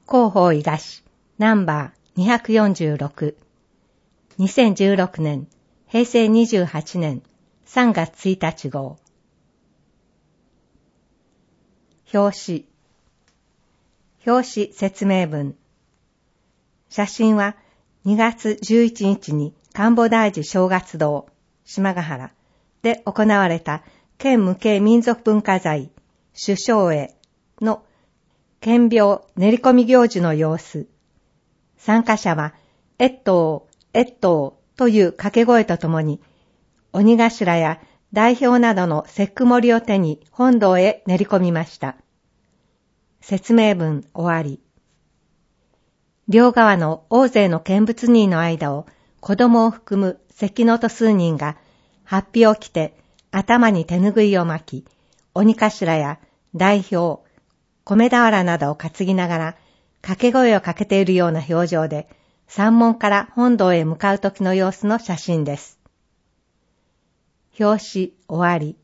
広報伊賀市ナンバー246 2016年平成28年3月1日号。表紙説明文。写真は2月11日に神保大寺正月堂島ヶ原で行われた県無形民族文化財主将会の献廟練り込み行事の様子。参加者は越冬という掛け声とともに鬼頭や代表などの節句盛りを手に本堂へ練り込みました。説明文終わり。両側の大勢の見物人の間を子供を含む関のと数人が法被を着て頭に手ぬぐいを巻き、鬼頭や代表、米俵などを担ぎながら掛け声をかけているような表情で山門から本堂へ向かう時の様子の写真です。表紙終わり。